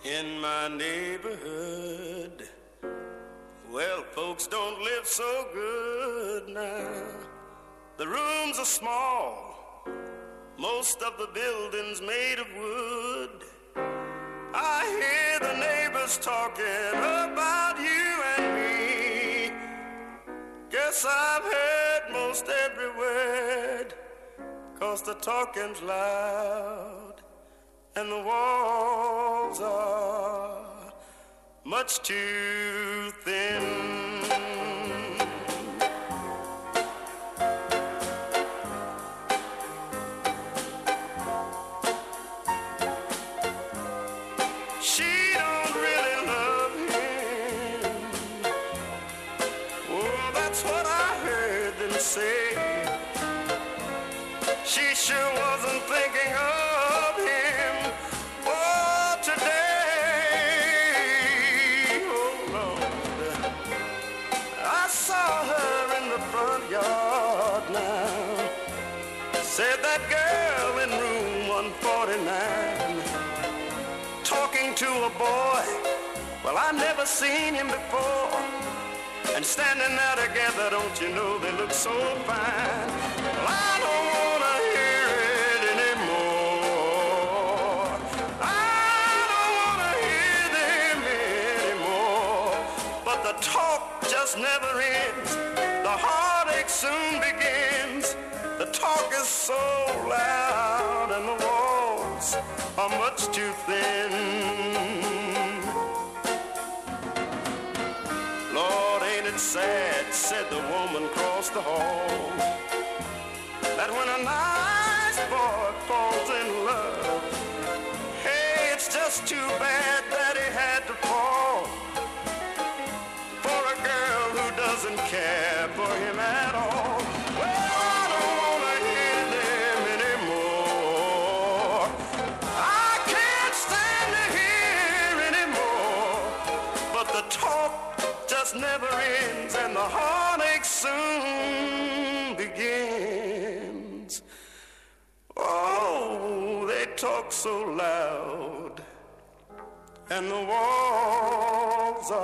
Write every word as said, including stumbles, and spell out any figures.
In my neighborhood, well, folks don't live so good now. The rooms are small, most of the buildings made of wood. I hear the neighbors talking about you and me. Guess I've heard most every word, 'cause the talking's loud and the walls are much too thin. She don't really love him. Oh, that's what I heard them say. She sure wasn't thinking of him. Oh, today, oh Lord, I saw her in the front yard now. Said that girl in room one forty-nine, talking to a boy, well, I never seen him before. And standing there together, don't you know they look so fine. Well, I don't wanna hear it anymore. I don't wanna hear them anymore. But the talk just never ends. The heartache soon begins. The talk is so loud and the walls are much too thin. Lord, ain't it sad, said the woman across the hall, that when a nice boy falls in love, hey, it's just too bad that he had to fall for a girl who doesn't care for him at all. Well, I don't wanna hear them anymore. I can't stand to hear anymore. But the talk just never ends, and the heartache soon begins. Oh, they talk so loud, and the walls are